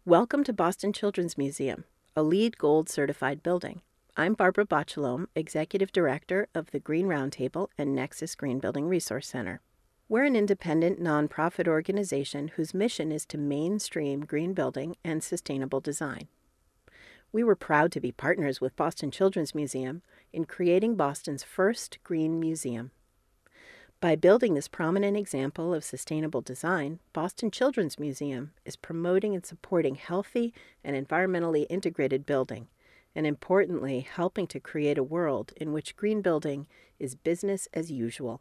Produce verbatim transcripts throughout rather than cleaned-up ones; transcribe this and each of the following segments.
Welcome to Boston Children's Museum, a LEED Gold certified building. I'm Barbara Bocciolome, Executive Director of the Green Roundtable and Nexus Green Building Resource Center. We're an independent, nonprofit organization whose mission is to mainstream green building and sustainable design. We were proud to be partners with Boston Children's Museum in creating Boston's first green museum. By building this prominent example of sustainable design, Boston Children's Museum is promoting and supporting healthy and environmentally integrated building, and importantly, helping to create a world in which green building is business as usual.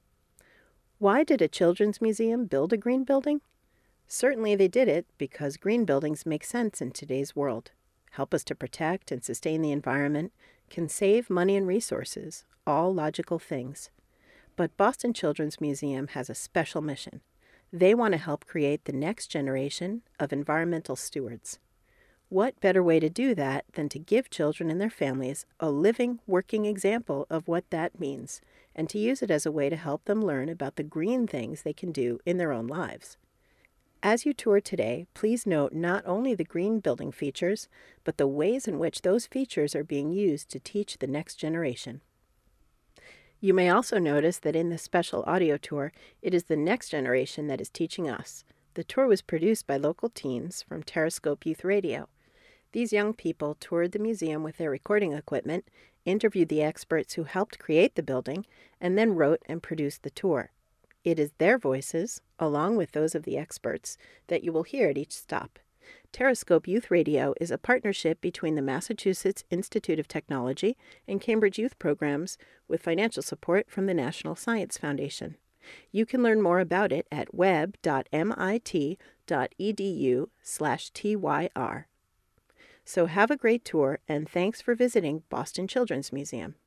Why did a children's museum build a green building? Certainly they did it because green buildings make sense in today's world, help us to protect and sustain the environment, can save money and resources, all logical things. But Boston Children's Museum has a special mission. They want to help create the next generation of environmental stewards. What better way to do that than to give children and their families a living, working example of what that means, and to use it as a way to help them learn about the green things they can do in their own lives. As you tour today, please note not only the green building features, but the ways in which those features are being used to teach the next generation. You may also notice that in this special audio tour, it is the next generation that is teaching us. The tour was produced by local teens from Terrascope Youth Radio. These young people toured the museum with their recording equipment, interviewed the experts who helped create the building, and then wrote and produced the tour. It is their voices, along with those of the experts, that you will hear at each stop. Terrascope Youth Radio is a partnership between the Massachusetts Institute of Technology and Cambridge Youth Programs with financial support from the National Science Foundation. You can learn more about it at web dot m i t dot e d u slash t y r. So have a great tour, and thanks for visiting Boston Children's Museum.